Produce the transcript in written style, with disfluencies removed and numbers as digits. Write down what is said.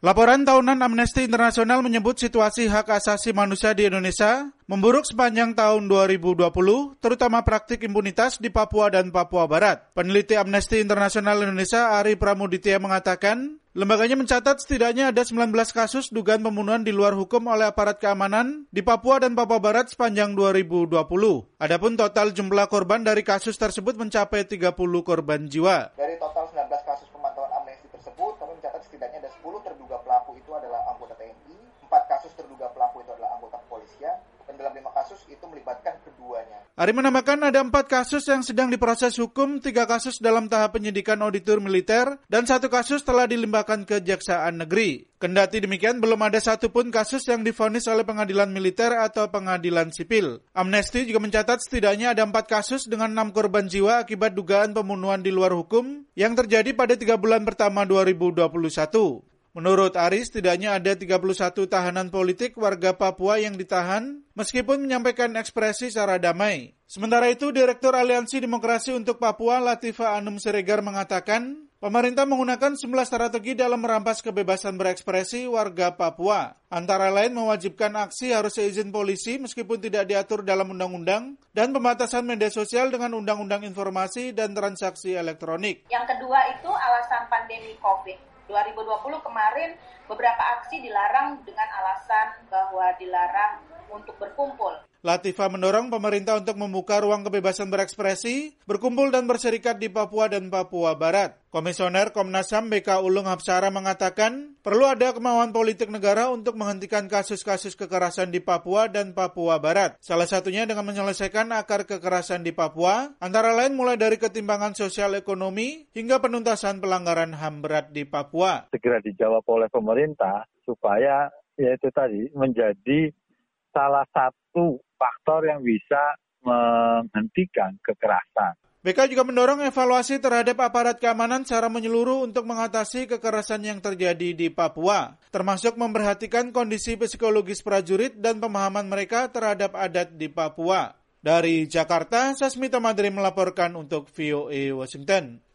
Laporan tahunan Amnesty Internasional menyebut situasi hak asasi manusia di Indonesia memburuk sepanjang tahun 2020, terutama praktik impunitas di Papua dan Papua Barat. Peneliti Amnesty Internasional Indonesia, Ari Pramuditya, mengatakan, lembaganya mencatat setidaknya ada 19 kasus dugaan pembunuhan di luar hukum oleh aparat keamanan di Papua dan Papua Barat sepanjang 2020. Adapun total jumlah korban dari kasus tersebut mencapai 30 korban jiwa. Dari total 19 kasus pemantauan Amnesty tersebut, kami mencatat setidaknya ada 10 terduga pelaku itu adalah anggota TNI, 4 kasus terduga pelaku itu adalah anggota kepolisian, dan dalam 5 kasus itu melibatkan keduanya. Ari menambahkan ada 4 kasus yang sedang diproses hukum, 3 kasus dalam tahap penyidikan auditor militer, dan 1 kasus telah dilimpahkan ke Kejaksaan Negeri. Kendati demikian, belum ada satupun kasus yang divonis oleh pengadilan militer atau pengadilan sipil. Amnesty juga mencatat setidaknya ada 4 kasus dengan 6 korban jiwa akibat dugaan pembunuhan di luar hukum yang terjadi pada 3 bulan pertama 2021. Menurut Ari, setidaknya ada 31 tahanan politik warga Papua yang ditahan meskipun menyampaikan ekspresi secara damai. Sementara itu, Direktur Aliansi Demokrasi untuk Papua, Latifah Anum Siregar, mengatakan pemerintah menggunakan 11 strategi dalam merampas kebebasan berekspresi warga Papua. Antara lain mewajibkan aksi harus seizin polisi meskipun tidak diatur dalam undang-undang dan pembatasan media sosial dengan undang-undang informasi dan transaksi elektronik. Yang kedua itu alasan pandemi COVID. 2020 kemarin beberapa aksi dilarang dengan alasan bahwa dilarang untuk berkumpul. Latifah mendorong pemerintah untuk membuka ruang kebebasan berekspresi, berkumpul dan berserikat di Papua dan Papua Barat. Komisioner Komnas HAM BK Ulung Hapsara mengatakan, perlu ada kemauan politik negara untuk menghentikan kasus-kasus kekerasan di Papua dan Papua Barat. Salah satunya dengan menyelesaikan akar kekerasan di Papua, antara lain mulai dari ketimpangan sosial ekonomi hingga penuntasan pelanggaran HAM berat di Papua. Segera dijawab oleh pemerintah supaya yaitu tadi menjadi salah satu faktor yang bisa menghentikan kekerasan. BK juga mendorong evaluasi terhadap aparat keamanan secara menyeluruh untuk mengatasi kekerasan yang terjadi di Papua, termasuk memperhatikan kondisi psikologis prajurit dan pemahaman mereka terhadap adat di Papua. Dari Jakarta, Sasmita Madri melaporkan untuk VOA Washington.